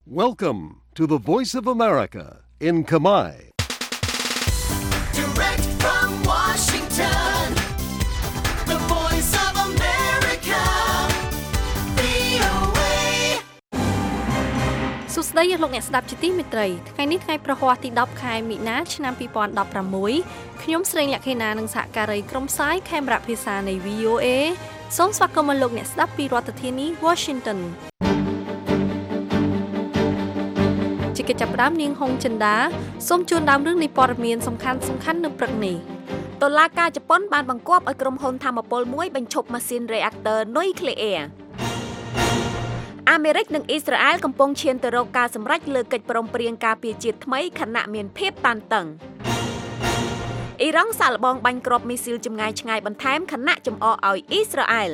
Welcome to the Voice of America in Khmer. Direct from Washington, the Voice of America, VOA. សួស្តីលោកអ្នកស្ដាប់ជាទីមេត្រីថ្ងៃនេះថ្ងៃប្រហ័សទី10ខែមីនាឆ្នាំ2016ខ្ញុំស្រីលក្ខិណានិងសហការីក្រុមផ្សាយខេមរៈភាសានៃ VOA សូមស្វាគមន៍លោកអ្នកស្ដាប់ពីរដ្ឋធានី Washington ជាកិច្ចចាប់ផ្ដើមនាងហុងចិន្តាសូមជូនដើមរឿងនៃព័ត៌មានសំខាន់ៗនៅព្រឹកនេះតុលាការជប៉ុនបានបង្គាប់ឲ្យក្រុមហ៊ុនថាមពលមួយបញ្ឈប់ម៉ាស៊ីនរេអាក់ទ័រនុយក្លេអ៊ែរអាមេរិកនិងអ៊ីស្រាអែលកំពុងឈានទៅរកការសម្រេចលើកិច្ចព្រមព្រៀងការពារជាតិថ្មីខណៈមានភាពតានតឹងអ៊ីរ៉ង់សាកល្បងបាញ់គ្រាប់មីស៊ីលចម្ងាយឆ្ងាយបន្ថែមខណៈចំអកឲ្យអ៊ីស្រាអែល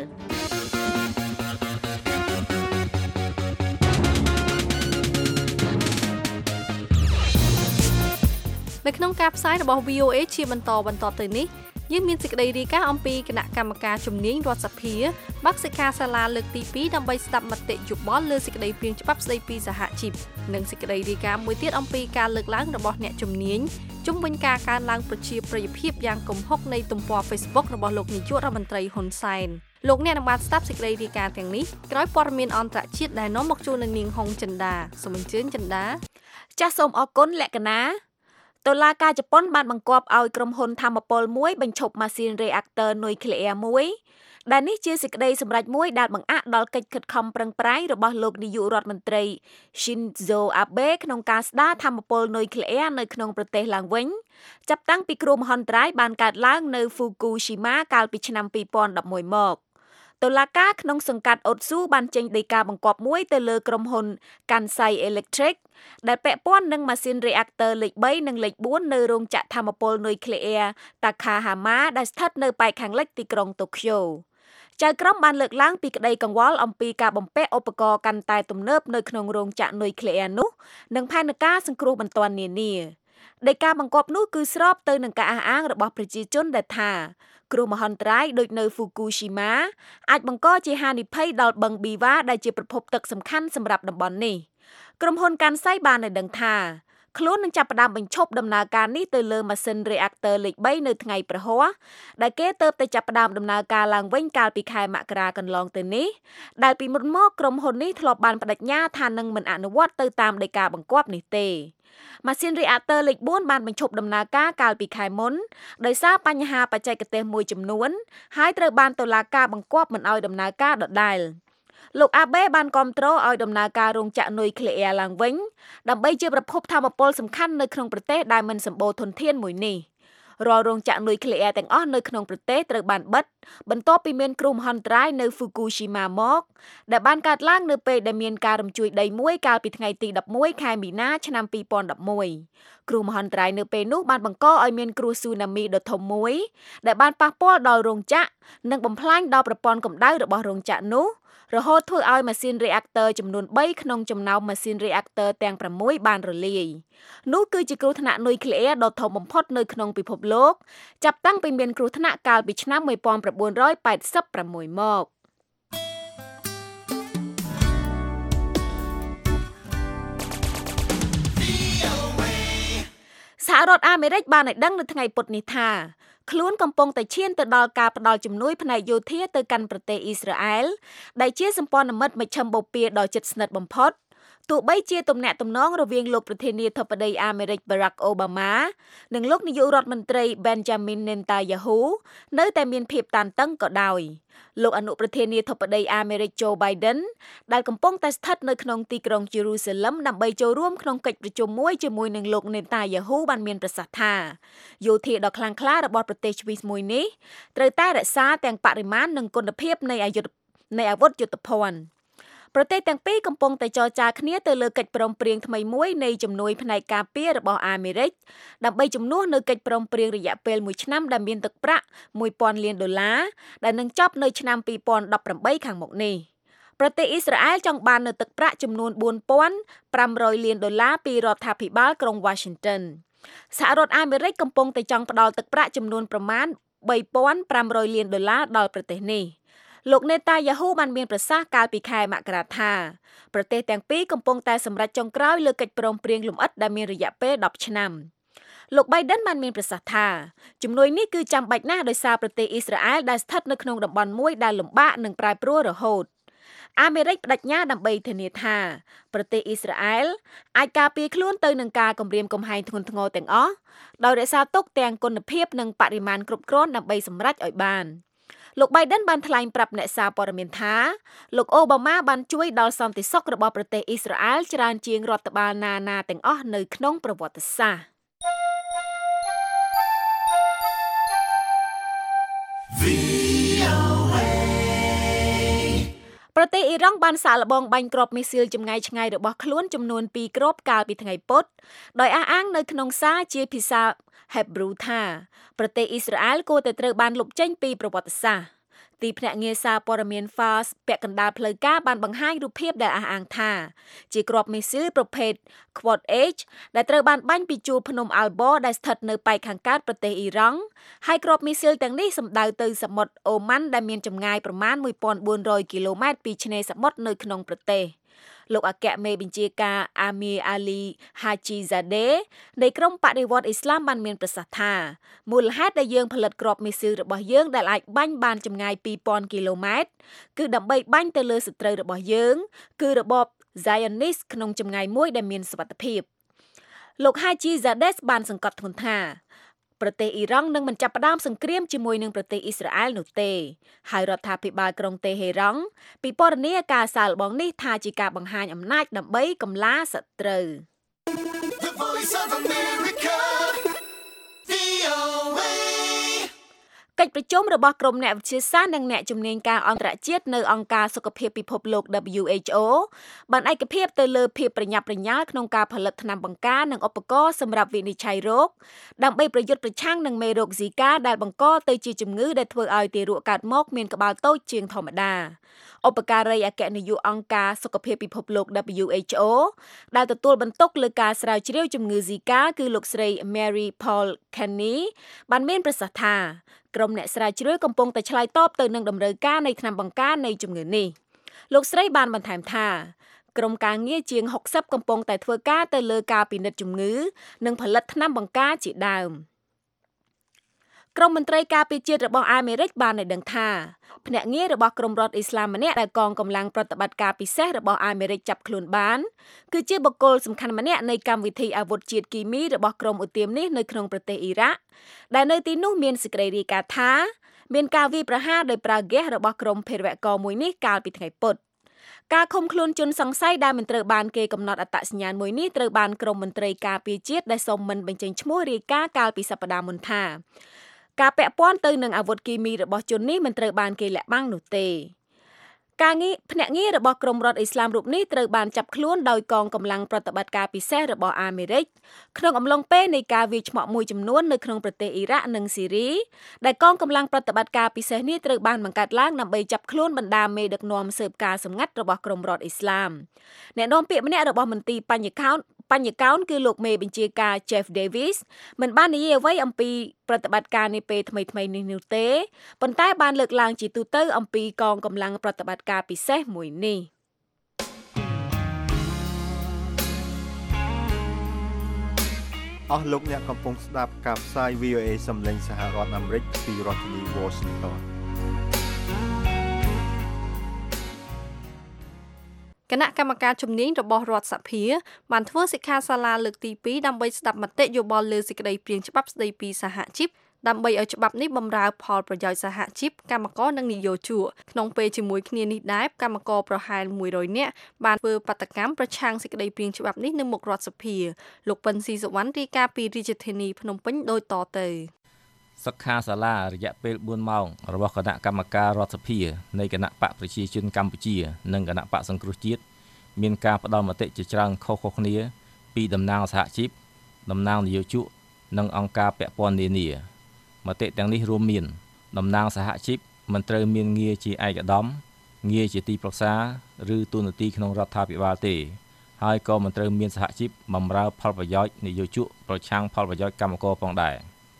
នៅក្នុងការផ្សាយរបស់ VOA ជាបន្តទៅនេះយើងមានសេចក្តីរាយការណ៍អំពីគណៈកម្មការជំនាញរដ្ឋសភាបាក់សិក្ខាសាលាលើកទី2ដើម្បីស្ដាប់មតិយោបល់លើសេចក្តីព្រាងច្បាប់ស្តីពីសហជីពនិងសេចក្តីរាយការណ៍មួយទៀតអំពីការលើកឡើងរបស់អ្នកជំនាញជុំវិញការកើនឡើងប្រជាប្រិយភាពយ៉ាងគំហុកនៃទំព័រ Facebook របស់លោកនាយករដ្ឋមន្ត្រីហ៊ុនសែនលោកអ្នកនឹងបានស្ដាប់សេចក្តីរាយការណ៍ទាំងនេះក្រោយព័ត៌មានអន្តរជាតិដែលនាំមកជូននៅនាងហុងចិន្តាសូមអញ្ជើញចិន្តាចាសសូមអរគុណលក្ខណាតុលាការជប៉ុនបានបង្គាប់ឲ្យក្រុមហ៊ុនថាមពលមួយបញ្ឈប់ម៉ាស៊ីនរេអាក់ទ័រនុយក្លេអ៊ែរមួយដែលនេះជាសេចក្តីសម្រេចមួយដែលបង្អាក់ដល់កិច្ចខិតខំប្រឹងប្រែងរបស់លោកនាយករដ្ឋមន្ត្រី Shinzo Abe ក្នុងការស្ដារថាមពលនុយក្លេអ៊ែរនៅក្នុងប្រទេសឡើងវិញចាប់តាំងពីគ្រោះមហន្តរាយបានកើតឡើងនៅ Fukushima កាលពីឆ្នាំ2011មកតុលាការក្នុងសង្កាត់អូតស៊ូបានចេញដីកាបង្គាប់មួយទៅលើក្រុមហ៊ុន Kansai Electric ដែលពាក់ព័ន្ធនឹងម៉ាស៊ីនរេអាក់ទ័រលេខ3និងលេខ4នៅរោងចក្រថាមពលនុយក្លេអ៊ែរ Takahama ដែលស្ថិតនៅប៉ែកខាងលិចទីក្រុងតូក្យូចៅក្រមបានលើកឡើងពីក្តីកង្វល់អំពីការបំពាក់ឧបករណ៍កាន់តែទំនើបនៅក្នុងរោងចក្រនុយក្លេអ៊ែរនោះនិងផែនការសង្គ្រោះបន្ទាន់នានាដីកាបង្គាប់នោះគឺស្របទៅនឹងការអះអាងរបស់ប្រជាជនដែលថាគ្រោះមហន្តរាយដូចនៅ Fukushima អាចបង្កជាហានិភ័យដល់បឹងប៊ីវ៉ាដែលជាប្រភពទឹកសំខាន់សម្រាប់តំបន់នេះក្រុមហ៊ុនកាន់សៃបានឲ្យដឹងថាខ្លួននឹងចាប់ផ្ដើមបញ្ឈប់ដំណើរការនេះទៅលើម៉ាស៊ីនរេអាក់ទ័រលេខ3នៅថ្ងៃប្រហ័សដែលគេទើបតែចាប់ផ្ដើមដំណើរការឡើងវិញកាលពីខែមករាកន្លងទៅនេះដែលពីមុនមកក្រុមហ៊ុននេះធ្លាប់បានបដិញ្ញាថានឹងមិនអនុវត្តទៅតាមដីកាបង្គាប់នេះទេម៉ាស៊ីនរេអាក់ទ័រលេខ4បានបញ្ឈប់ដំណើរការកាលពីខែមុនដោយសារបញ្ហាបច្ចេកទេសមួយចំនួនហើយត្រូវបានតុលាការបង្គាប់មិនឲ្យដំណើរការដដែលលោកអាបេបានគាំទ្រឲ្យដំណើរការរោងចក្រនុយក្លេអ៊ែរឡើងវិញដើម្បីជាប្រភពថាមពលសំខាន់នៅក្នុងប្រទេសដែលមិនសម្បូរធនធានមួយនេះរាល់រោងចក្រនុយក្លេអ៊ែរទាំងអស់នៅក្នុងប្រទេសត្រូវបានបិទបន្ទាប់ពីមានគ្រោះមហន្តរាយនៅ Fukushima មកដែលបានកើតឡើងនៅពេលដែលមានការរំជួយដីមួយកាលពីថ្ងៃទី11ខែមីនាឆ្នាំ2011គ្រោះមហន្តរាយនៅពេលនោះបានបង្កឲ្យមានគ្រោះស៊ូណាមីដ៏ធំមួយដែលបានប៉ះពាល់ដល់រោងចក្រនិងបំផ្លាញដល់ប្រព័ន្ធកម្ដៅរបស់រោងចក្រនោះរហូតធ្វើឲ្យម៉ាស៊ីនរេអាក់ទ័រចំនួន3ក្នុងចំណោមម៉ាស៊ីនរេអាក់ទ័រទាំង6បានរលាយនោះគឺជាគ្រោះថ្នាក់នុយក្លេអ៊ែរដ៏ធំបំផុតនៅក្នុងពិភពលោកចាប់តាំងពីមានគ្រោះថ្នាក់កាលពីឆ្នាំ1986មកសហរដ្ឋអាមេរិកបានឲ្យដឹងនៅថ្ងៃពុធនេះថាខ្លួនកំពុងតែឈានទៅដល់ការផ្ដល់ជំនួយផ្នែកយោធាទៅកាន់ប្រទេសអ៊ីស្រាអែលដែលជាសម្ព័ន្ធមិត្តមជ្ឈិមបូព៌ាដ៏ជិតស្និទ្ធបំផុតទោះបីជាទំនាក់ទំនងរវាងលោកប្រធានាធិបតីអាមេរិក Barack Obama និងលោកនាយករដ្ឋមន្ត្រី Benjamin Netanyahu នៅតែមានភាពតានតឹងក៏ដោយលោកអនុប្រធានាធិបតីអាមេរិក Joe Biden ដែលកំពុងតែស្ថិតនៅក្នុងទីក្រុង Jerusalem ដើម្បីចូលរួមក្នុងកិច្ចប្រជុំមួយជាមួយនឹងលោក Netanyahu បានមានប្រសាសន៍ថាយោធាដ៏ខ្លាំងក្លារបស់ប្រទេសស្វីសមួយនេះត្រូវតែរក្សាទាំងបរិមាណនិងគុណភាពនៃអាវុធយុទ្ធភ័ណ្ឌប្រទេសទាំងពីរកំពុងតែចរចាគ្នាទៅលើកិច្ចព្រមព្រៀងថ្មីមួយនៃជំនួយផ្នែកការពាររបស់អាមេរិកដើម្បីជំនួសនៅកិច្ចព្រមព្រៀងរយៈពេល1ឆ្នាំដែលមានទឹកប្រាក់$1000 លានដែលនឹងចប់នៅឆ្នាំ2018ខាងមុខនេះប្រទេសអ៊ីស្រាអែលចង់បាននៅទឹកប្រាក់ចំនួន$4500 លានពីរដ្ឋាភិបាលក្រុង Washington សហរដ្ឋអាមេរិកកំពុងតែចង់ផ្ដល់ទឹកប្រាក់ចំនួនប្រមាណ$3500 លានដល់ប្រទេសនេះលោកនេតាយ៉ាហ៊ូបានមានប្រសាសន៍កាលពីខែមករាថាប្រទេសទាំងពីរកំពុងតែសម្រេចចុងក្រោយលើកិច្ចព្រមព្រៀងលម្អិតដែលមានរយៈពេល10ឆ្នាំលោក Biden បានមានប្រសាសន៍ថាជំនួយនេះគឺចាំបាច់ណាស់ដោយសារប្រទេសអ៊ីស្រាអែលដែលស្ថិតនៅក្នុងតំបន់មួយដែលលំបាកនិងប្រែប្រួលរហូតអាមេរិកបដិញ្ញាដើម្បីធានាថាប្រទេសអ៊ីស្រាអែលអាចការពារខ្លួនទៅនឹងការគំរាមកំហែងធ្ងន់ធ្ងរទាំងអស់ដោយរក្សាទុកទាំងគុណភាពនិងបរិមាណគ្រប់គ្រាន់ដើម្បីសម្រេចឲ្យបានលោក Biden បានថ្លែងប្រាប់អ្នកសារព័ត៌មានថាលោកអូបាម៉ាបានជួយដល់សន្តិសុខរបស់ប្រទេសអ៊ីស្រាអែលច្រើនជាងរដ្ឋបាលណាទាំងអស់នៅក្នុងប្រវត្តិសាស្ត្រប្រទេសអ៊ីរ៉ង់បានសាកល្បងបាញ់គ្រាប់មីស៊ីលចម្ងាយឆ្ងាយរបស់ខ្លួនចំនួន2គ្រាប់កាលពីថ្ងៃពុធដោយអះអាងនៅក្នុងសារជាភាសា Hebrew ថាប្រទេសអ៊ីស្រាអែលគួរតែត្រូវបានលុបចេញពីប្រវត្តិសាស្ត្រទីភ្នាក់ងារសារព័ត៌មាន Fars ពាក់កណ្ដាលផ្លូវការបានបង្ហាញរូបភាពដែលអះអាងថាជាគ្រាប់មីស៊ីលប្រភេទ Quad H ដែលត្រូវបានបាញ់ពីជួរភ្នំ Albo ដែលស្ថិតនៅប៉ែកខាងកើតប្រទេសអ៊ីរ៉ង់ហើយគ្រាប់មីស៊ីលទាំងនេះសម្ដៅទៅសមុទ្រអូម៉ាន់ដែលមានចម្ងាយប្រមាណ 1400 គីឡូម៉ែត្រពីឆ្នេរសមុទ្រនៅក្នុងប្រទេសលោកអគ្គមេបញ្ជាការអាមីអាលីហាជីហ្សាដេនៃក្រុមបដិវត្តអ៊ីស្លាមបានមានប្រសាសន៍ថាមូលហេតុដែលយើងផលិតគ្រាប់មីស៊ីលរបស់យើងដែលអាចបាញ់បានចម្ងាយ 2000 គីឡូម៉ែត្រគឺដើម្បីបាញ់ទៅលើសត្រូវរបស់យើងគឺរបប Zionist ក្នុងចម្ងាយមួយដែលមានសុវត្ថិភាពលោកហាជីហ្សាដេបានសង្កត់ធ្ងន់ថាប្រទេសអ៊ីរ៉ង់នឹងមិនចាប់ផ្ដើមសង្គ្រាមជាមួយនឹងប្រទេសអ៊ីស្រាអែលនោះទេហើយរដ្ឋាភិបាលក្រុងតេហេរ៉ង់ពិពណ៌នាការសាកល្បងនេះថាជាការបង្ហាញអំណាចដើម្បីកម្លាសត្រូវ The Voice of America, VOA. កិច្ចប្រជុំរបស់ក្រុមអ្នកវិទ្យាសាស្ត្រនិងអ្នកជំនាញការអន្តរជាតិនៅអង្គការសុខភាពពិភពលោក WHO បានឯកភាពទៅលើភាពប្រញាប់ប្រញាល់ក្នុងការផលិតថ្នាំបង្ការនិងឧបករណ៍សម្រាប់វិនិច្ឆ័យរោគដើម្បីប្រយុទ្ធប្រឆាំងនឹងមេរោគ Zika ដែលបង្កទៅជាជំងឺដែលធ្វើឲ្យទារកកើតមកមានក្បាលតូចជាងធម្មតាឧបការីអគ្គនាយកអង្គការសុខភាពពិភពលោក WHO ដែលទទួលបន្ទុកលើការស្រាវជ្រាវជំងឺ Zika គឺលោកស្រី Mary Paul Kenny បានមានប្រសាសន៍ថាក្រុមអ្នកស្រាវជ្រាវកំពុងតែឆ្លើយតបទៅនឹងតម្រូវការនៃថ្នាំបង្ការនៃជំងឺនេះលោកស្រីបានបន្ថែមថាក្រុមការងារជាង60កំពុងតែធ្វើការទៅលើការពិនិត្យជំងឺនិងផលិតថ្នាំបង្ការជាដើមក្រុមមន្ត្រីការពារជាតិរបស់អាមេរិកបានដឹងថាភ្នាក់ងាររបស់ក្រុមរដ្ឋអ៊ីស្លាមម្នាក់ដែលកងកម្លាំងប្រតិបត្តិការពិសេសរបស់អាមេរិកចាប់ខ្លួនបានគឺជាបុគ្គលសំខាន់ម្នាក់នៃកម្មវិធីអាវុធជាតិគីមីរបស់ក្រុមឧទាមនេះនៅក្នុងប្រទេសអ៊ីរ៉ាក់ដែលនៅទីនោះមានសេចក្តីរាយការណ៍ថាមានការវាយប្រហារដោយប្រើហ្គាសរបស់ក្រុមភេរវករមួយនេះកាលពីថ្ងៃពុធការឃុំខ្លួនជនសង្ស័យដែលមិនត្រូវបានគេកំណត់អត្តសញ្ញាណមួយនេះត្រូវបានក្រុមមន្ត្រីការពារជាតិដែលសូមមិនបញ្ចេញឈ្មោះរាយការណ៍កាលពីសប្តាហ៍មុនថាការពាក់ព័ន្ធទៅនឹងអាវុធគីមីរបស់ជននេះមិនត្រូវបានគេលាក់បាំងនោះទេភ្នាក់ងាររបស់ក្រុមរដ្ឋអ៊ីស្លាមរូបនេះត្រូវបានចាប់ខ្លួនដោយកងកម្លាំងប្រតិបត្តិការពិសេសរបស់អាមេរិកក្នុងអំឡុងពេលនៃការវាយឆ្មក់មួយចំនួននៅក្នុងប្រទេសអ៊ីរ៉ាក់និងស៊ីរីដែលកងកម្លាំងប្រតិបត្តិការពិសេសនេះត្រូវបានបង្កើតឡើងដើម្បីចាប់ខ្លួនបណ្ដាមេដឹកនាំស៊ើបការសម្ងាត់របស់ក្រុមរដ្ឋអ៊ីស្លាមអ្នកនាំពាក្យម្នាក់របស់មន្ទីរបញ្ញកោណគឺលោកមេបញ្ជាការ Jeff Davis មិនបាននិយាយអ្វីអំពីប្រតិបត្តិការនេះពេលថ្មីៗនេះនោះទេប៉ុន្តែបានលើកឡើងជាទូទៅអំពីកងកម្លាំងប្រតិបត្តិការពិសេសមួយនេះអស់លោកអ្នកកំពុងស្ដាប់ការផ្សាយ VOA សម្លេងសហរដ្ឋអាមេរិកពីរដ្ឋធានី Washington គណៈកម្មការជំនាញរបស់រដ្ឋសភាបានធ្វើសិក្ខាសាលាលើកទី2ដើម្បីស្ដាប់មតិយោបល់លើសេចក្តីព្រាងច្បាប់ស្តីពីសហជីពដើម្បីឲ្យច្បាប់នេះបម្រើផលប្រយោជន៍សហជីពកម្មករនិងនិយោជកក្នុងពេលជាមួយគ្នានេះដែរកម្មករប្រហែល100នាក់បានធ្វើបាតកម្មប្រឆាំងសេចក្តីព្រាងច្បាប់នេះនៅមុខរដ្ឋសភាលោកប៉ិនស៊ីសវណ្ណរាយការណ៍ពីរាជធានីភ្នំពេញដូចតទៅសិក្ខាសាលារយៈពេល4ម៉ោងរបស់គណៈកម្មការរដ្ឋសភានៃគណៈបកប្រជាជនកម្ពុជានិងគណៈបកសង្គ្រោះជាតិមានការផ្ដល់មតិជាច្រើនខុសៗគ្នាពីតំណាងសហជីពតំណាងនយោជកនិងអង្គការពាក់ព័ន្ធនានាមតិទាំងនេះរួមមានតំណាងសហជីពមិនត្រូវមានងារជាឯកឧត្តមងារជាទីប្រឹក្សាឬតួនាទីក្នុងរដ្ឋាភិបាលទេហើយក៏មិនត្រូវមានសហជីពបម្រើផលប្រយោជន៍នយោជកប្រឆាំងផលប្រយោជន៍កម្មករផងដែរ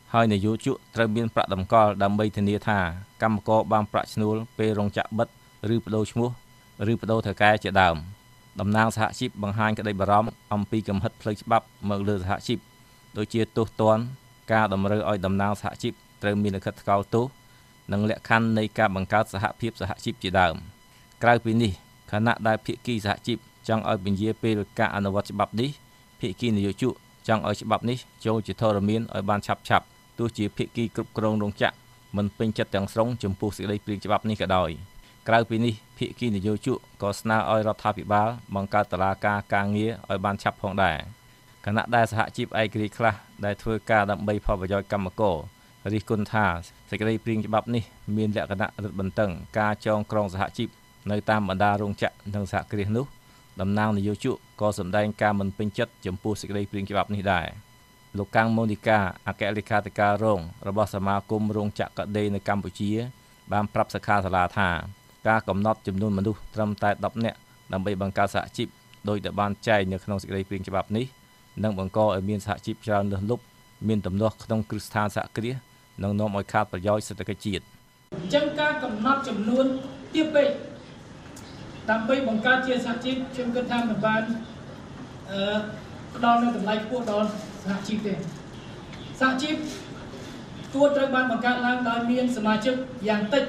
ហើយនយោជកត្រូវមានប្រាក់តម្កល់ដើម្បីធានាថាកម្មករបានប្រាក់ឈ្នួលពេលរោងចក្របិទឬបដូរឈ្មោះឬបដូរថៅកែជាដើមតំណាងសហជីពបង្ហាញក្តីបារម្ភអំពីកំហិតផ្លូវច្បាប់មកលើសហជីពដូចជាទោសទណ្ឌការតម្រូវឲ្យតំណាងសហជីពត្រូវមានលិខិតថ្កោលទោសនិងលក្ខខណ្ឌនៃការបង្កើតសហភាពសហជីពជាដើមក្រៅពីនេះខណៈដែលភាគីសហជីពចង់ឲ្យពន្យាពេលការអនុវត្តច្បាប់នេះភាគីនយោជកចង់ឲ្យច្បាប់នេះចូលជាធរមានឲ្យបានឆាប់ទោះជាភាគីគ្រប់គ្រងរោងចក្រមិនពេញចិត្តទាំងស្រុងចំពោះសេចក្តីព្រាងច្បាប់នេះក៏ដោយក្រៅពីនេះភាគីនយោជកក៏ស្នើឲ្យរដ្ឋាភិបាលបង្កើតតុលាការការងារឲ្យបានឆាប់ផងដែរខណៈដែលសហជីពឯករាជ្យខ្លះដែលធ្វើការដើម្បីផលប្រយោជន៍កម្មកររិះគន់ថាសេចក្តីព្រាងច្បាប់នេះមានលក្ខណៈរឹតបន្តឹងការចងក្រងសហជីពនៅតាមបណ្ដារោងចក្រនិងសហគ្រាសនោះតំណាងនយោជកក៏សម្ដែងការមិនពេញចិត្តចំពោះសេចក្តីព្រាងច្បាប់នេះដែរលោកកាំងម៉ូនីកាអគ្គលេខាធិការរងរបស់សមាគមរោងចក្រកាដេនៅកម្ពុជាបានប្រាប់សិក្ខាសាលាថាការកំណត់ចំនួនមនុស្សត្រឹមតែ10នាក់ដើម្បីបង្កើតសហជីពដោយដែលបានចែងនៅក្នុងសេចក្តីព្រាងច្បាប់នេះនឹងបង្កឲ្យមានសហជីពច្រើនលើសលប់មានទំនាស់ក្នុងគ្រឹះស្ថានសហគ្រាសនិងនាំឲ្យខាតប្រយោជន៍សេដ្ឋកិច្ចជាតិអញ្ចឹងការកំណត់ចំនួនទាបពេកដើម្បីបង្កើតជាសហជីពខ្ញុំគិតថាមិនបានផ្ដល់នូវតម្លៃខ្ពស់ដល់សហជីពទេសហជីពគួរត្រូវបានបង្កើតឡើងដោយមានសមាជិកយ៉ាងតិច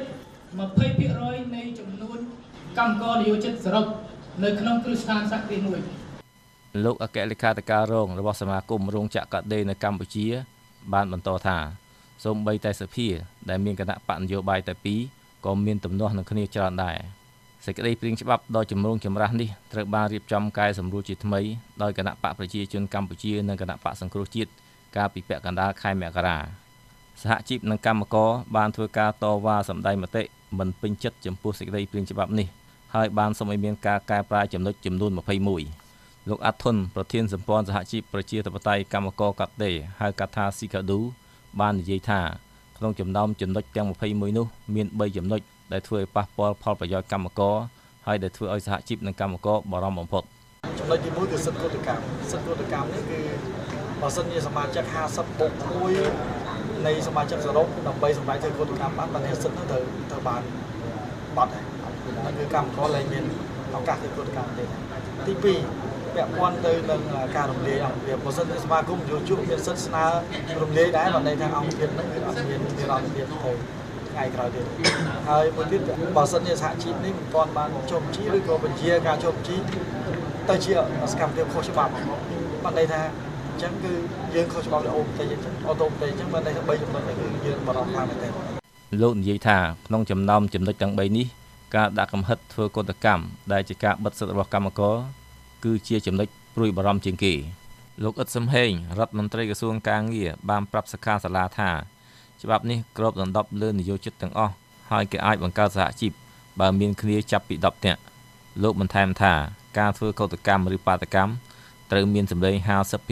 20% នៃចំនួនកម្មករនិយោជិតសរុបនៅក្នុងគ្រឹះស្ថានសហគ្រាសមួយលោកអគ្គលេខាធិការរងរបស់សមាគមរោងចក្រកាដេនៅកម្ពុជាបានបន្តថាសូម្បីតែសភាដែលមានគណៈបកនយោបាយតែ2ក៏មានទំនាស់នឹងគ្នាច្រើនដែរសេចក្តីព្រាងច្បាប់ដ៏ចម្រូងចម្រាសនេះត្រូវបានរៀបចំកែសម្រួលជាថ្មីដោយគណៈបកប្រជាជនកម្ពុជានិងគណៈបកសង្គ្រោះជាតិកាលពីពាក់កណ្ដាលខែមករាសហជីពនិងកម្មករបានធ្វើការតវ៉ាសម្ដែងមតិមិនពេញចិត្តចំពោះសេចក្តីព្រាងច្បាប់នេះហើយបានសូមឲ្យមានការកែប្រែចំណុចចំនួន21លោកអាត់ធុនប្រធានសម្ព័ន្ធសហជីពប្រជាធិបតេយ្យកម្មករកាដេហៅកាត់ថាស៊ីកាឌូបាននិយាយថាក្នុងចំណោមចំណុចទាំង21នោះមាន3ចំណុចដែលធ្វើឲ្យប៉ះពាល់ផលប្រយោជន៍កម្មករហើយដែលធ្វើឲ្យសហជីពនិងកម្មករបារម្ភបំផុតចំណុចទី1គឺសិទ្ធិកតកម្មសិទ្ធិកតកម្មនេះគឺបើសិនជាសមាជិក50+1នៃសមាជិកសរុបដើម្បីសម្រេចធ្វើកតកម្មបានតែសិទ្ធិនោះត្រូវបានបាត់ហើយนั่นคือកម្មករលែងមានឱកាសធ្វើកតកម្មទេទី2ពាក់ព័ន្ធទៅនឹងការរំលាយអង្គភាពបើសិនជាសមាគមយោជកមានសិទ្ធិស្នើរំលាយដែរបើន័យថាអង្គភាពហ្នឹងគឺអត់មានរដ្ឋភាពទៅថ្ងៃក្រោយទៀតហើយមួយទៀតបើសិនជាសហជីពនេះមិនទាន់បានចុះបញ្ជីឬក៏បញ្ជាការចុះបញ្ជីទៅជាសកម្មភាពខុសច្បាប់បើន័យថាអញ្ចឹងគឺយើងខុសច្បាប់អូបន្តិចអញ្ចឹងអូតូបន្តិចអញ្ចឹងបើន័យថា3ចំណុចនេះគឺយើងបារម្ភខ្លាំងមែនទេលោកនិយាយថាក្នុងចំណោមចំណុចទាំង3នេះការដាក់កំហិតធ្វើកតកម្មដែលជាការបិទសិទ្ធិរបស់កម្មករគឺជាចំណុចព្រួយបារម្ភជាងគេលោកអ៊ិតសំហេងរដ្ឋមន្ត្រីក្រសួងការងារបានប្រាប់សិក្ខាសាលាថាច្បាប់នេះគ្របដណ្ដប់លើនយោជិតទាំងអស់ហើយគេអាចបង្កើតសហជីពបើមានគ្នាចាប់ពី10នាក់លោកបន្ថែមថាការធ្វើកតកម្មឬបាតកម្មត្រូវមានសម្លេង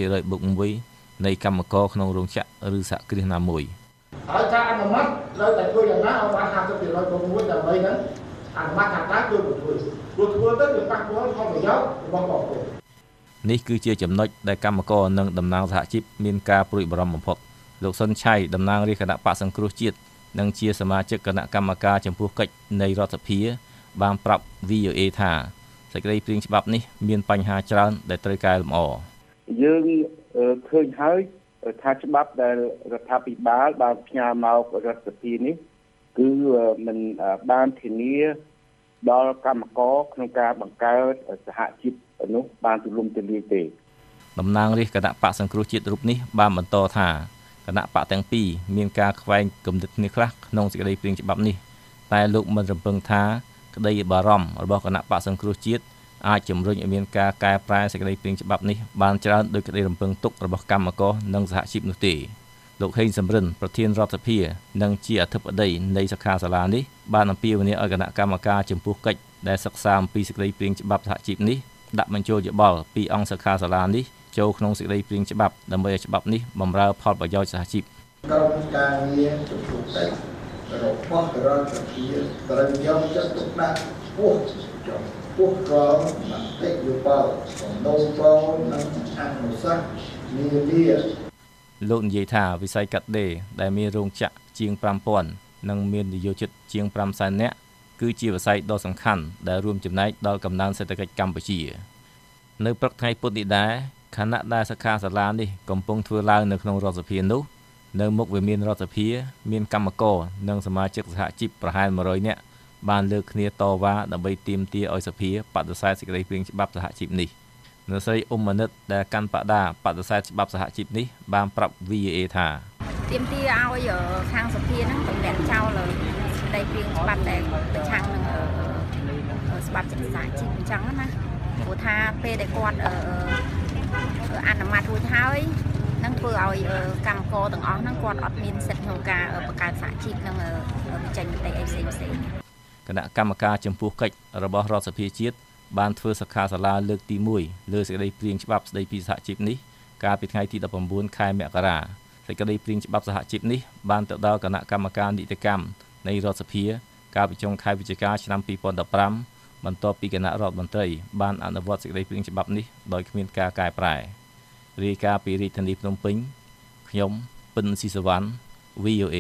50%+1 នៃកម្មករក្នុងរោងចក្រឬសហគ្រាសណាមួយហើយការអនុម័តត្រូវតែធ្វើយ៉ាងណាឲ្យបាន 50%+1 ដើម្បីនឹងអនុម័តខាងដើមគឺធ្វើទៅវាប៉ះពាល់ផលប្រយោជន៍របស់បងប្អូននេះគឺជាចំណុចដែលកម្មករនិងតំណាងសហជីពមានការព្រួយបារម្ភបំផុតលោកសុនឆៃតំណាងរាជគណៈបកសង្គ្រោះជាតិនិងជាសមាជិកគណៈកម្មការចំពោះកិច្ចនៃរដ្ឋសភាបានប្រាប់ VOA ថាសេចក្តីព្រាងច្បាប់នេះមានបញ្ហាច្រើនដែលត្រូវកែលម្អយើងឃើញហើយថាច្បាប់ដែលរដ្ឋាភិបាលបានផ្ញើមករដ្ឋសភានេះគឺមិនបានធានាដល់កម្មករក្នុងការបង្កើតសហជីពនោះបានទូលំទូលាយទេតំណាងរាជគណៈបកសង្គ្រោះជាតិរូបនេះបានបន្តថាគណៈបកទាំងពីរមានការខ្វែងគំនិតគ្នាខ្លះក្នុងសេចក្តីព្រាងច្បាប់នេះតែលោកមិនរំពឹងថាក្តីបារម្ភរបស់គណៈបកសង្គ្រោះជាតិអាចជំរុញឲ្យមានការកែប្រែសេចក្តីព្រាងច្បាប់នេះបានច្រើនដោយក្តីរំពឹងទុករបស់កម្មករនិងសហជីពនោះទេលោកហេងសំរិនប្រធានរដ្ឋសភានិងជាអធិបតីនៃសិក្ខាសាលានេះបានអំពាវនាវឲ្យគណៈកម្មការចំពោះកិច្ចដែលសិក្សាអំពីសេចក្តីព្រាងច្បាប់សហជីពនេះដាក់បញ្ចូលយោបល់ពីអង្គសិក្ខាសាលានេះចូលក្នុងសេចក្តីព្រាងច្បាប់ដើម្បីឲ្យច្បាប់នេះបម្រើផលប្រយោជន៍សហជីពក្រុមការងារចំពោះកិច្ចរបស់រដ្ឋសភាត្រូវយកចិត្តទុកដាក់ចំពោះក្រមមតិយោបល់សំណូមពរនិងអនុសាសន៍នានាលោកនិយាយថាវិស័យកាត់ដេរដែលមានរោងចក្រជាង 5,000 និងមាននិយោជិតជាង 500,000 នាក់គឺជាវិស័យដ៏សំខាន់ដែលរួមចំណែកដល់កំណើនសេដ្ឋកិច្ចកម្ពុជានៅព្រឹកថ្ងៃពុធនេះដែរខណៈដែលសិក្ខាសាលានេះកំពុងធ្វើឡើងនៅក្នុងរដ្ឋសភានោះនៅមុខវិមានរដ្ឋសភាមានកម្មករនិងសមាជិកសហជីពប្រហែល100នាក់បានលើកគ្នាតវ៉ាដើម្បីទាមទារឲ្យសភាបដិសេធសេចក្តីព្រាងច្បាប់សហជីពនេះនៅស្រីអ៊ុំម៉ានិតដែលកាន់បដាបដិសេធច្បាប់សហជីពនេះបានប្រាប់ VAA ថាទាមទារឲ្យខាងសភាហ្នឹងទម្លាក់ចោលសេចក្តីព្រាងច្បាប់ដែលប្រឆាំងនឹងច្បាប់ចលនាជីពអញ្ចឹងណាព្រោះថាពេលដែលគាត់អនុម័តរួចហើយនឹងធ្វើឲ្យកម្មករទាំងអស់ហ្នឹងគាត់អត់មានសិទ្ធិក្នុងការបង្កើតសហជីពនិងបញ្ចេញមតិអីផ្សេងគណៈកម្មការចំពោះកិច្ចរបស់រដ្ឋសភាជាតិបានធ្វើសិក្ខាសាលាលើកទី1លើសេចក្តីព្រាងច្បាប់ស្តីពីសហជីពនេះកាលពីថ្ងៃទី19ខែមករាសេចក្តីព្រាងច្បាប់សហជីពនេះបានទៅដល់គណៈកម្មការនីតិកម្មនៃរដ្ឋសភាកាលពីចុងខែវិច្ឆិកាឆ្នាំ2015បន្ទាប់ពីគណៈរដ្ឋមន្ត្រីបានអនុវត្តសេចក្តីព្រាងច្បាប់នេះដោយគ្មានការកែប្រែរាយការណ៍ពីរាជធានីភ្នំពេញខ្ញុំពិនស៊ីសវណ្ណ VOA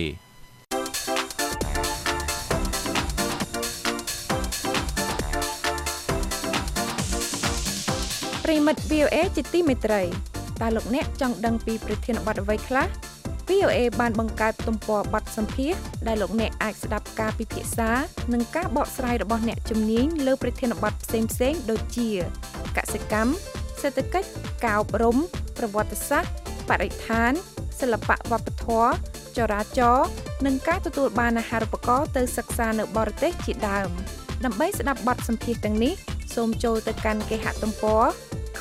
ប្រិមិត្ត VOA ជាទីមេត្រីតើលោកអ្នកចង់ដឹងពីប្រធានបទអ្វីខ្លះ VOA បានបង្កើតទំព័របទសម្ភាសន៍ដែលលោកអ្នកអាចស្ដាប់ការពិភាក្សានិងការបកស្រាយរបស់អ្នកជំនាញលើប្រធានបទផ្សេងៗដូចជាកសិកម្មសេដ្ឋកិច្ចការអប់រំប្រវត្តិសាស្ត្របរិស្ថានសិល្បៈវប្បធម៌ចរាចរណ៍និងការទទួលបានអាហារូបករណ៍ទៅសិក្សានៅបរទេសជាដើមដើម្បីស្ដាប់បទសម្ភាសន៍ទាំងនេះសូមចូលទៅកាន់គេហទំព័រ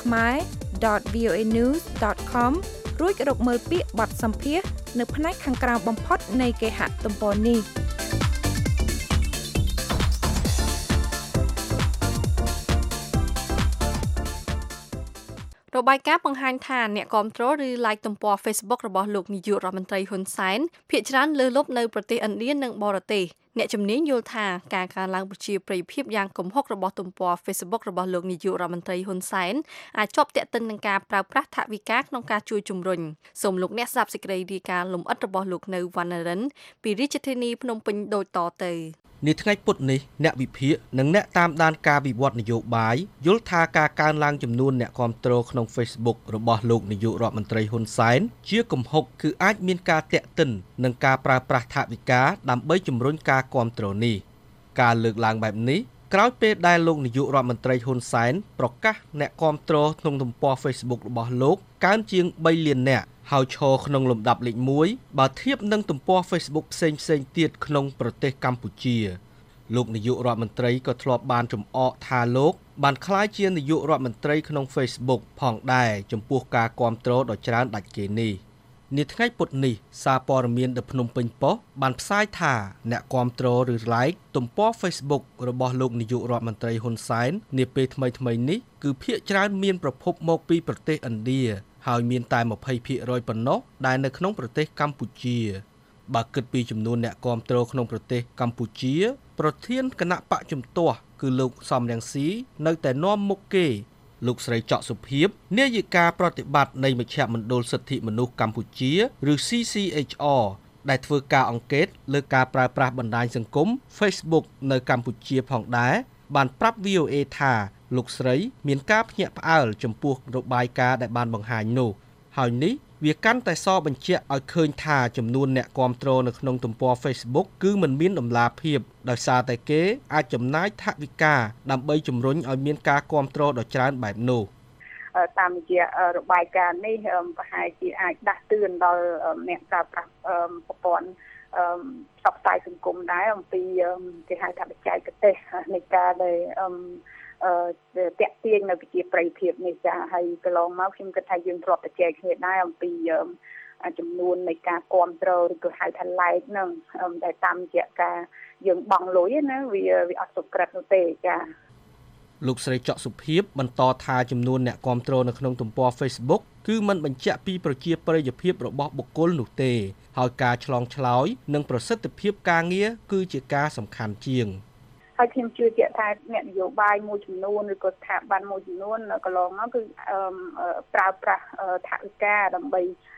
khmer.voanews.com រួចរកមើលពាក្យបទសម្ភាសន៍នៅផ្នែកខាងក្រោមបំផុតនៃគេហទំព័រនេះរបាយការណ៍បង្ហាញថាអ្នកគាំទ្រឬ like ទំព័រ Facebook របស់លោកនាយករដ្ឋមន្ត្រីហ៊ុនសែនភាគច្រើនលើសលប់នៅប្រទេសឥណ្ឌានិងបរទេសអ្នកជំនាញយល់ថាការកើនឡើងប្រជាប្រិយភាពយ៉ាងគំហុករបស់ទំព័រ Facebook របស់លោកនាយករដ្ឋមន្ត្រីហ៊ុនសែនអាចជាប់ទាក់ទិននឹងការប្រើប្រាស់ថវិកាក្នុងការជួយជំរុញសូមលោកអ្នកស្ដាប់សេចក្តីរាយការណ៍លម្អិតរបស់លោកនៅវណ្ណរិនពីរាជធានីភ្នំពេញដូចតទៅនាថ្ងៃពុធនេះអ្នកវិភាគនិងអ្នកតាមដានការវិវត្តនយោបាយយល់ថាការកើនឡើងចំនួនអ្នកគាំទ្រក្នុង Facebook របស់លោកនាយករដ្ឋមន្ត្រីហ៊ុនសែនជាគំហុកគឺអាចមានការតាក់ទិននឹងការប្រើប្រាស់ថវិកាដើម្បីជំរុញការគាំទ្រនេះការលើកឡើងបែបនេះក្រោយពេលដែលលោកនាយករដ្ឋមន្ត្រីហ៊ុនសែនប្រកាសអ្នកគាំទ្រក្នុងទំព័រ Facebook របស់លោកកើនជាង3លាននាក់ហើយឈរក្នុងលំដាប់លេខ1បើធៀបនឹងទំព័រ Facebook ផ្សេងទៀតក្នុងប្រទេសកម្ពុជាលោកនាយករដ្ឋមន្ត្រីក៏ធ្លាប់បានចំអកថាលោកបានក្លាយជានាយករដ្ឋមន្ត្រីក្នុង Facebook ផងដែរចំពោះការគាំទ្រដ៏ច្រើនដាច់គេនេះនាថ្ងៃពុធនេះសារព័ត៌មាន The Phnom Penh Post បានផ្សាយថាអ្នកគាំទ្រឬ like ទំព័រ Facebook របស់លោកនាយករដ្ឋមន្ត្រីហ៊ុនសែននាពេលថ្មីនេះគឺភាគច្រើនមានប្រភពមកពីប្រទេសឥណ្ឌាហើយមានតែ 20% ប៉ុណ្ណោះដែលនៅក្នុងប្រទេសកម្ពុជាបើគិតពីចំនួនអ្នកគាំទ្រក្នុងប្រទេសកម្ពុជាប្រធានគណៈបកជំទាស់គឺលោកសំរងស៊ីនៅតែនាំមុខគេលោកស្រីច័កសុភាពនាយិកាប្រតិបត្តិនៃមជ្ឈមណ្ឌលសិទ្ធិមនុស្សកម្ពុជាឬ CCHR ដែលធ្វើការអង្កេតលើការប្រើប្រាស់បណ្ដាញសង្គម Facebook នៅកម្ពុជាផងដែរបានប្រាប់ VOA ថាលោកស្រីមានការភ្ញាក់ផ្អើលចំពោះរបាយការណ៍ដែលបានបង្ហាញនោះហើយនេះវាកាន់តែសបញ្ជាក់ឲ្យឃើញថាចំនួនអ្នកគាំទ្រនៅក្នុងទំព័រ Facebook គឺមិនមានតម្លាភាពដោយសារតែគេអាចចំណាយថវិកាដើម្បីជំរុញឲ្យមានការគាំទ្រដ៏ច្រើនបែបនោះតាមរយៈរបាយការណ៍នេះប្រហែលជាអាចដាស់តឿនដល់អ្នកប្រើប្រាស់ប្រព័ន្ធផ្សព្វផ្សាយសង្គមដែរអំពីគេហៅថាបច្ចេកទេសនៃការដែលតាក់ទាញនៅប្រជាប្រិយភាពនេះចាហើយកន្លងមកខ្ញុំគិតថាយើងធ្លាប់តែចែកគ្នាដែរអំពីចំនួននៃការគាំទ្រឬក៏ហៅថា like ហ្នឹងដែលតាមរយៈការយើងបង់លុយណាវាអត់សុក្រិតនោះទេចាលោកស្រីច័កសុភាពបន្តថាចំនួនអ្នកគាំទ្រនៅក្នុងទំព័រ Facebook គឺមិនបញ្ជាក់ពីប្រជាប្រិយភាពរបស់បុគ្គលនោះទេហើយការឆ្លងឆ្លើយនិងប្រសិទ្ធភាពការងារគឺជាការសំខាន់ជាងហើយខ្ញុំជឿជាក់ថាអ្នកនយោបាយមួយចំនួនឬក៏ស្ថាប័នមួយចំនួនកន្លងមកគឺប្រើប្រាស់ថវិកាដើម្បី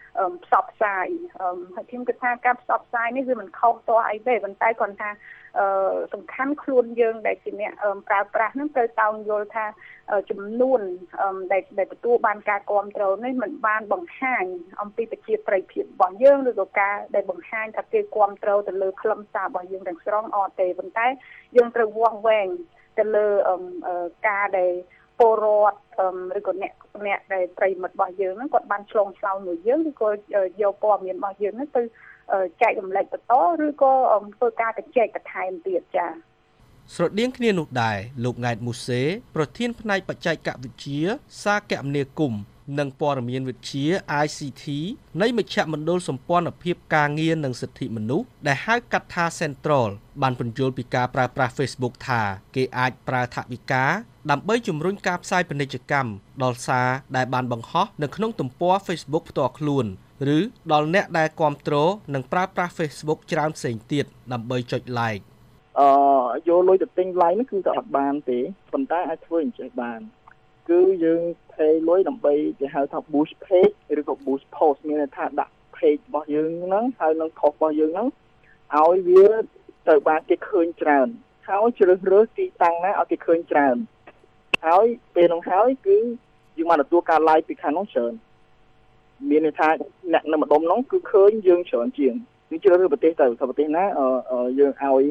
ផ្សព្វផ្សាយហើយខ្ញុំគិតថាការផ្សព្វផ្សាយនេះគឺមិនខុសតអីទេប៉ុន្តែគាត់ថាសំខាន់ខ្លួនយើងដែលជាអ្នកប្រើប្រាស់ហ្នឹងត្រូវតោងយល់ថាចំនួនដែលទទួលបានការគ្រប់គ្រងនេះមិនបានបង្ហាញអំពីប្រជាប្រិយភាពរបស់យើងឬក៏ការដែលបង្ហាញថាគេគ្រប់គ្រងទៅលើខ្លឹមសាររបស់យើងទាំងស្រុងអត់ទេប៉ុន្តែយើងត្រូវវាស់វែងទៅលើការដែលពលរដ្ឋឬក៏អ្នកដែលប្រិមិត្តរបស់យើងហ្នឹងគាត់បានឆ្លងឆ្លោយមួយយើងឬក៏យកព័ត៌មានរបស់យើងហ្នឹងទៅចែករំលែកបន្តឬក៏ធ្វើការកញ្ចែកបន្ថែមទៀតចា៎ស្រដៀងគ្នានោះដែរលោកង៉ែតមូសេប្រធានផ្នែកបច្ចេកវិទ្យាសារគមនាគមន៍និងព័ត៌មានវិទ្យា ICT នៃមជ្ឈមណ្ឌលសម្ព័ន្ធភាពការងារនិងសិទ្ធិមនុស្សដែលហៅកាត់ថា Central បានពន្យល់ពីការប្រើប្រាស់ Facebook ថាគេអាចប្រើថវិកាដើម្បីជំរុញការផ្សាយពាណិជ្ជកម្មដល់សារដែលបានបង្ហោះនៅក្នុងទំព័រ Facebook ផ្ទាល់ខ្លួនឬដល់អ្នកដែលគាំទ្រនិងប្រើប្រាស់ Facebook ច្រើនផ្សេងទៀតដើម្បីចុច like យកលុយទៅទិញ like នេះគឺទៅអត់បានទេប៉ុន្តែអាចធ្វើអញ្ចឹងបានគឺយើង pay លុយដើម្បីគេហៅថា boost page ឬក៏ boost post មានន័យថាដាក់ page របស់យើងហ្នឹងហើយនឹង post របស់យើងហ្នឹងឲ្យវាទៅបានគេឃើញច្រើនហើយជ្រើសរើសទីតាំងណាឲ្យគេឃើញច្រើនហើយពេលនោះហើយគឺយើងបានទទួលការ like ពីខាងនោះច្រើនមានន័យថាអ្នកនៅម្ដុំនោះគឺឃើញយើងច្រើនជាងគឺជ្រើសរើសប្រទេសទៅប្រទេសណាយើងឲ្យ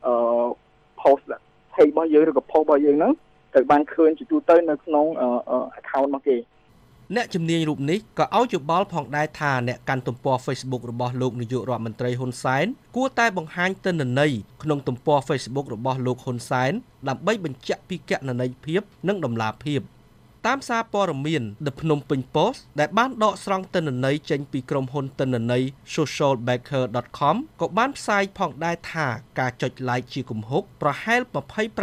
post page របស់យើងឬក៏ post របស់យើងហ្នឹងត្រូវបានឃើញជាទូទៅនៅក្នុង account របស់គេអ្នកជំនាញរូបនេះក៏ឲ្យយោបល់ផងដែរថាអ្នកកាន់ទំព័រ Facebook របស់លោកនាយករដ្ឋមន្ត្រីហ៊ុនសែនគួរតែបង្ហាញទិន្នន័យក្នុងទំព័រ Facebook របស់លោកហ៊ុនសែនដើម្បីបញ្ជាក់ពីគណនេយ្យភាពនិងតម្លាភាពតាមសារព័ត៌មាន The Phnom Penh Post ដែលបានដកស្រង់ទិន្នន័យចេញពីក្រុមហ៊ុនទិន្នន័យ socialbaker.com ក៏បានផ្សាយផងដែរថាការចុច like ជាគំហុកប្រហែល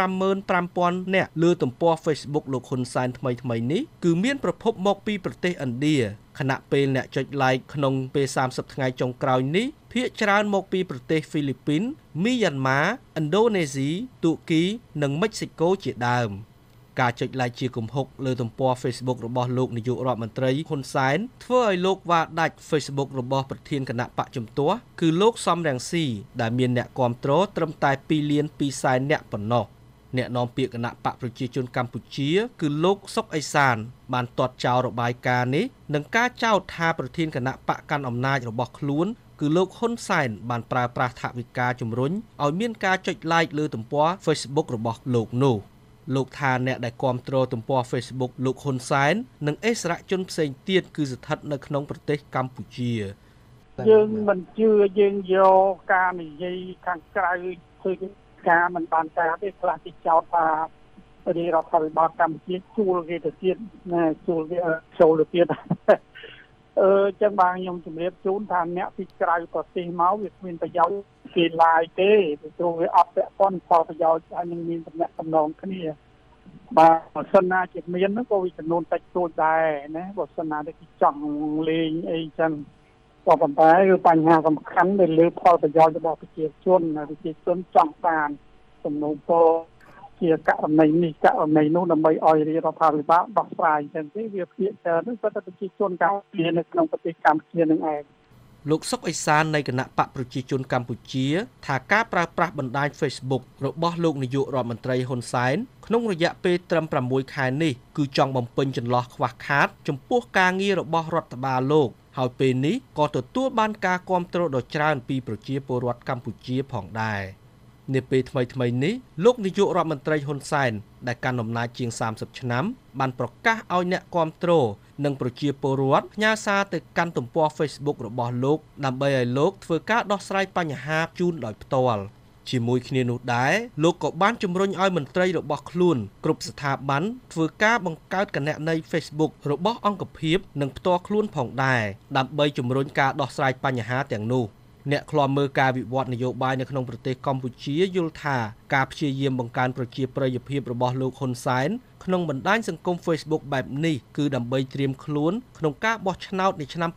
255,000 នាក់លើទំព័រ Facebook លោកហ៊ុនសែនថ្មីនេះគឺមានប្រភពមកពីប្រទេសឥណ្ឌាខណៈពេលអ្នកចុច like ក្នុងពេល30ថ្ងៃចុងក្រោយនេះភាគច្រើនមកពីប្រទេសហ្វីលីពីន មីយ៉ាន់ម៉ា ឥណ្ឌូនេស៊ី ទូគី និងមិចស៊ីកូជាដើមការចុច like ជាគំហុកលើទំព័រ Facebook របស់លោកនាយករដ្ឋមន្ត្រីហ៊ុនសែនធ្វើឲ្យលោកវ៉ាដាច់ Facebook របស់ប្រធានគណៈបកជំទាស់គឺលោកសំរងស៊ីដែលមានអ្នកគាំទ្រត្រឹមតែ2លាន2សែននាក់ប៉ុណ្ណោះអ្នកនាំពាក្យគណៈបកប្រជាជនកម្ពុជាគឺលោកសុកអេសានបានទាត់ចោលរបាយការណ៍នេះនិងការចោទថាប្រធានគណៈបកកាន់អំណាចរបស់ខ្លួនគឺលោកហ៊ុនសែនបានប្រើប្រាស់ថវិកាជំរុញឲ្យមានការចុច like លើទំព័រ Facebook របស់លោកនោះលោកថាអ្នកដែលគាំទ្រទំព័រ Facebook លោកហ៊ុនសែននិងអិសរាជជនផ្សេងទៀតគឺស្ថិតនៅក្នុងប្រទេសកម្ពុជាយើងមិនជឿយើងយកការនិយាយខាងក្រៅធ្វើការមិនបានការទេខ្លះទីចោទថារដ្ឋាភិបាលកម្ពុជាជួលគេទៅទៀតណាជួលគេចូលទៅទៀតចឹងបាទខ្ញុំជម្រាបជូនថាអ្នកពីក្រៅប្រទេសមកវាគ្មានប្រយោជន៍គេឡាយទេព្រោះវាអត់ពាក់ព័ន្ធផលប្រយោជន៍ហើយនឹងមានតំណែងតំណងគ្នាបាទបើសិនណាជាមាននោះក៏វាចំនួនតិចតួចដែរណាបើសិនណាតែគេចង់លេងអីចឹងក៏ប៉ុន្តែគឺបញ្ហាសំខាន់នៅលើផលប្រយោជន៍របស់ប្រជាជនចង់បានសំណូមពរជាករណីនេះករណីនោះដើម្បីឲ្យរដ្ឋាភិបាលដោះស្រាយចឹងទេវាភាគច្រើនគឺតែប្រជាជនកម្ពុជានៅក្នុងប្រទេសកម្ពុជានឹងឯងលោកសុកអេសាននៃគណៈបកប្រជាជនកម្ពុជាថាការប្រើប្រាស់បណ្ដាញ Facebook របស់លោកនាយករដ្ឋមន្ត្រីហ៊ុនសែនក្នុងរយៈពេលត្រឹម6ខែនេះគឺចង់បំពេញចន្លោះខ្វះខាតចំពោះការងាររបស់រដ្ឋបាលលោកហើយពេលនេះក៏ទទួលបានការគាំទ្រដ៏ច្រើនពីប្រជាពលរដ្ឋកម្ពុជាផងដែរនាពេលថ្មីនេះលោកនាយករដ្ឋមន្ត្រីហ៊ុនសែនដែលកាន់អំណាចជាង30ឆ្នាំបានប្រកាសឲ្យអ្នកគាំទ្រនិងប្រជាពលរដ្ឋផ្ញើសារទៅកាន់ទំព័រ Facebook របស់លោកដើម្បីឲ្យលោកធ្វើការដោះស្រាយបញ្ហាជូនដោយផ្ទាល់ជាមួយគ្នានោះដែរលោកក៏បានជំរុញឲ្យមន្ត្រីរបស់ខ្លួនគ្រប់ស្ថាប័នធ្វើការបង្កើតគណនី Facebook របស់អង្គភាពនិងផ្ទាល់ខ្លួនផងដែរដើម្បីជំរុញការដោះស្រាយបញ្ហាទាំងនោះអ្នកឃ្លាំមើលការវិវត្តនយោបាយនៅក្នុងប្រទេសកម្ពុជាយល់ថាការព្យាយាមបង្កើនប្រជាប្រិយភាពរបស់លោកហ៊ុនសែនក្នុងបណ្ដាញសង្គម Facebook បែបនេះគឺដើម្បីត្រៀមខ្លួនក្នុងការបោះឆ្នោតនៅឆ្នាំ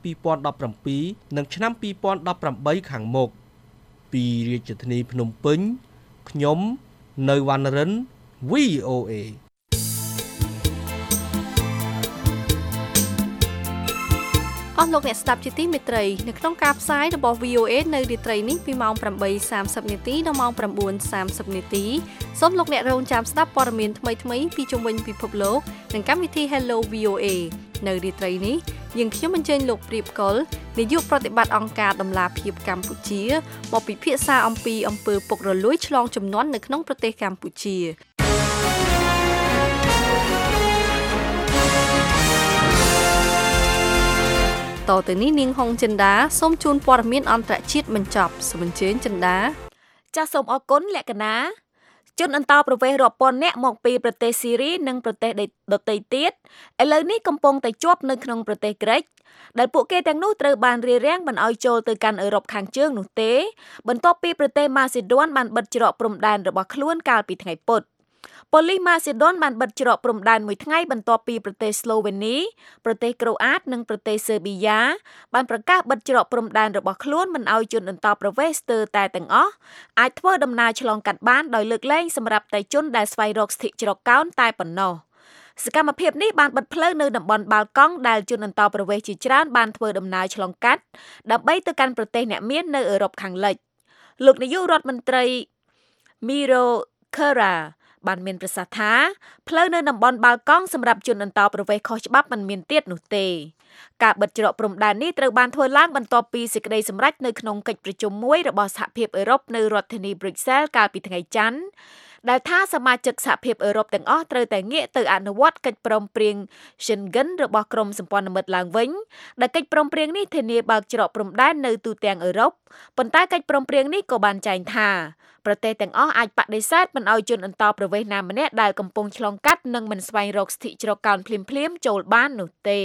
2017និងឆ្នាំ2018ខាងមុខពីរាជធានីភ្នំពេញខ្ញុំនៅវណ្ណរិន VOA អស់លោកអ្នកស្ដាប់ជាទីមេត្រីនៅក្នុងការផ្សាយរបស់ VOA នៅរាត្រីនេះពីម៉ោង 8:30 នាទីដល់ម៉ោង 9:30 នាទីសូមលោកអ្នករងចាំស្ដាប់ព័ត៌មានថ្មីៗពីជុំវិញពិភពលោកនិងកម្មវិធី Hello VOA នៅរាត្រីនេះយើងខ្ញុំអញ្ជើញលោកព្រៀបកុលនាយកប្រតិបត្តិអង្គការដំឡាភិបកម្ពុជាមកពិភាក្សាអំពីអំពើពុករលួយឆ្លងជំនាន់នៅក្នុងប្រទេសកម្ពុជាតទៅនេះនាងហុងចិន្តាសូមជូនព័ត៌មានអន្តរជាតិបញ្ចប់សូមអញ្ជើញចិន្តាចាសសូមអរគុណលក្ខណាជនអន្តោប្រវេសន៍រាប់ពាន់នាក់មកពីប្រទេសស៊ីរីនិងប្រទេសដទៃទៀតឥឡូវនេះកំពុងតែជាប់នៅក្នុងប្រទេសក្រិចដែលពួកគេទាំងនោះត្រូវបានរារាំងមិនឲ្យចូលទៅកាន់អឺរ៉ុបខាងជើងនោះទេបន្ទាប់ពីប្រទេសម៉ាស៊ីដួនបានបិទច្រកព្រំដែនរបស់ខ្លួនកាលពីថ្ងៃពុធប៉ូលីសម៉ាស៊ីដុនបានបិទច្រកព្រំដែនមួយថ្ងៃបន្ទាប់ពីប្រទេសស្លូវេនីប្រទេសក្រូអាតនិងប្រទេសស៊ើប៊ីយ៉ាបានប្រកាសបិទច្រកព្រំដែនរបស់ខ្លួនមិនឲ្យជនអន្តោប្រវេសន៍ស្ទើរតែទាំងអស់អាចធ្វើដំណើរឆ្លងកាត់បានដោយលើកលែងសម្រាប់តែជនដែលស្វែងរកសិទ្ធិច្រកកោនតែប៉ុណ្ណោះសកម្មភាពនេះបានបិទផ្លូវនៅតំបន់បាល់កង់ដែលជនអន្តោប្រវេសន៍ជាច្រើនបានធ្វើដំណើរឆ្លងកាត់ដើម្បីទៅកាន់ប្រទេសអ្នកមាននៅអឺរ៉ុបខាងលិចលោកនាយករដ្ឋមន្ត្រី Miro Keraបានមានប្រសាសន៍ថាផ្លូវនៅតំបន់បាល់កង់សម្រាប់ជនអន្តោប្រវេសន៍ខុសច្បាប់មិនមានទៀតនោះទេការបិទច្រកព្រំដែននេះត្រូវបានធ្វើឡើងបន្ទាប់ពីសេចក្តីសម្រេចនៅក្នុងកិច្ចប្រជុំមួយរបស់សហភាពអឺរ៉ុបនៅរដ្ឋធានី Brussels កាលពីថ្ងៃច័ន្ទដែលថាសមាជិកសហភាពអឺរ៉ុបទាំងអស់ត្រូវតែងាកទៅអនុវត្តកិច្ចព្រមព្រៀង Schengen របស់ក្រមសម្ព័ន្ធមិត្តឡើងវិញដែលកិច្ចព្រមព្រៀងនេះធានាបើកច្រកព្រំដែននៅទូទាំងអឺរ៉ុបប៉ុន្តែកិច្ចព្រមព្រៀងនេះក៏បានចែងថាប្រទេសទាំងអស់អាចបដិសេធមិនឲ្យជនអន្តោប្រវេសន៍ណាម្នាក់ដែលកំពុងឆ្លងកាត់និងមិនស្វែងរកសិទ្ធិច្រកកោនភ្លាមៗចូលបាននោះទេ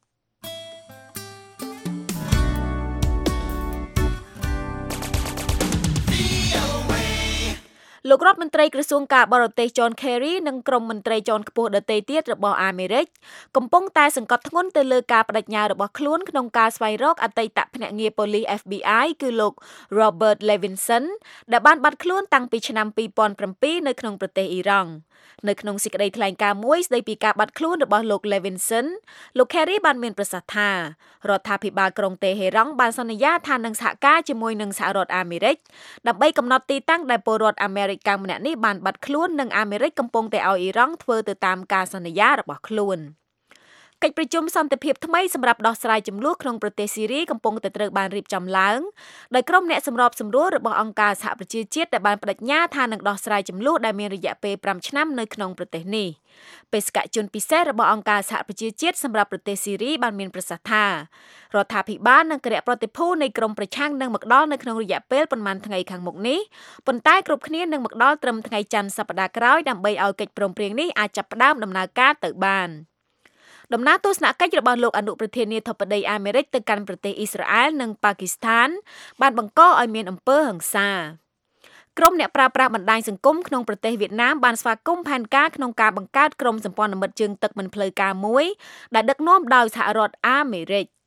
លោករដ្ឋមន្ត្រីក្រសួងការបរទេស John Kerry និងក្រុមមន្ត្រីជាន់ខ្ពស់ដទៃទៀតរបស់អាមេរិកកំពុងតែសង្កត់ធ្ងន់ទៅលើការបដិញ្ញារបស់ខ្លួនក្នុងការស្វែងរកអតីតភ្នាក់ងារប៉ូលីស FBI គឺលោក Robert Levinson ដែលបានបាត់ខ្លួនតាំងពីឆ្នាំ2007នៅក្នុងប្រទេសអ៊ីរ៉ង់នៅក្នុងសេចក្តីថ្លែងការណ៍មួយស្តីពីការបាត់ខ្លួនរបស់លោក Levinson លោក Kerry បានមានប្រសាសន៍ថារដ្ឋាភិបាលក្រុងតេហេរ៉ង់បានសន្យាថានឹងសហការជាមួយនឹងសហរដ្ឋអាមេរិកដើម្បីកំណត់ទីតាំងដែលពលរដ្ឋអាមេរិកម្នាក់នេះបានបាត់ខ្លួននិងអាមេរិកកំពុងតែឲ្យអ៊ីរ៉ង់ធ្វើទៅតាមការសន្យារបស់ខ្លួនកិច្ចប្រជុំសន្តិភាពថ្មីសម្រាប់ដោះស្រាយចំនួនក្នុងប្រទេសស៊ីរីកំពុងតែត្រូវបានរៀបចំឡើងដោយក្រុមអ្នកសម្របសម្រួលរបស់អង្គការសហប្រជាជាតិដែលបានបដិញ្ញាថានឹងដោះស្រាយចំនួនដែលមានរយៈពេល5ឆ្នាំនៅក្នុងប្រទេសនេះបេសកជនពិសេសរបស់អង្គការសហប្រជាជាតិសម្រាប់ប្រទេសស៊ីរីបានមានប្រសាសន៍ថារដ្ឋាភិបាលនិងគណៈប្រតិភូនៃក្រុមប្រឆាំងនឹងមកដល់នៅក្នុងរយៈពេលប្រមាណថ្ងៃខាងមុខនេះប៉ុន្តែគ្រប់គ្នានឹងមកដល់ត្រឹមថ្ងៃច័ន្ទសប្តាហ៍ក្រោយដើម្បីឲ្យកិច្ចព្រមព្រៀងនេះអាចចាប់ផ្ដើមដំណើរការទៅបានដំណើរទស្សនកិច្ចរបស់លោកអនុប្រធានាធិបតីអាមេរិកទៅកាន់ប្រទេសអ៊ីស្រាអែលនិងប៉ាគីស្ថានបានបង្កឲ្យមានអំពើហិង្សាក្រុមអ្នកប្រើប្រាស់បណ្ដាញសង្គមក្នុងប្រទេសវៀតណាមបានស្វាគមន៍ផែនការក្នុងការបង្កើតក្រុមសម្ព័ន្ធមិត្តជើងទឹកមិនផ្លូវការមួយដែលដឹកនាំដោយសហរដ្ឋអាមេរិក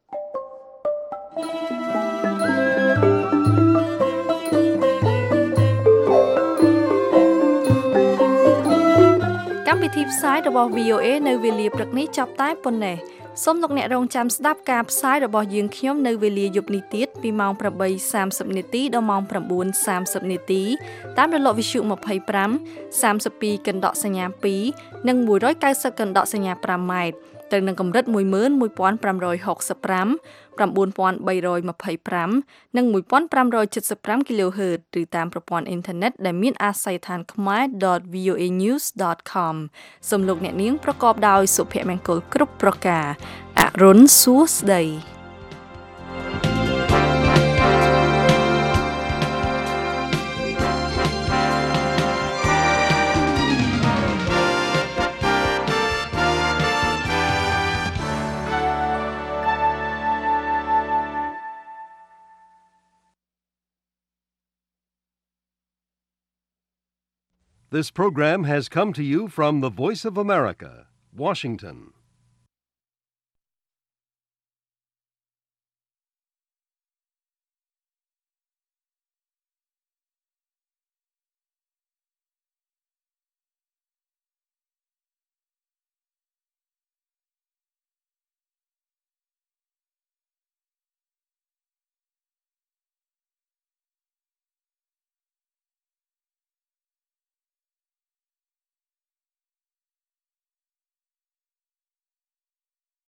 កម្មវិធីផ្សាយរបស់ VOA នៅវេលាព្រឹកនេះចប់តែប៉ុណ្ណេះសូមលោកអ្នករងចាំស្ដាប់ការផ្សាយរបស់យើងខ្ញុំនៅវេលាយប់នេះទៀតពីម៉ោង 8:30 នាទីដល់ម៉ោង 9:30 នាទីតាមរលកវិទ្យុ25 32កណ្ដកសញ្ញា2និង 190កណ្ដកសញ្ញា5ម៉ែត្រទៅនឹងកម្រិត 11565 9325 និង 1575 kHz ឬតាមប្រព័ន្ធអ៊ីនធឺណិតដែលមានអាស័យដ្ឋាន khmer.voanews.com សូមលោកអ្នកនាងប្រកបដោយសុភមង្គលគ្រប់ប្រការអរុនសួស្តី This program has come to you from the Voice of America, Washington.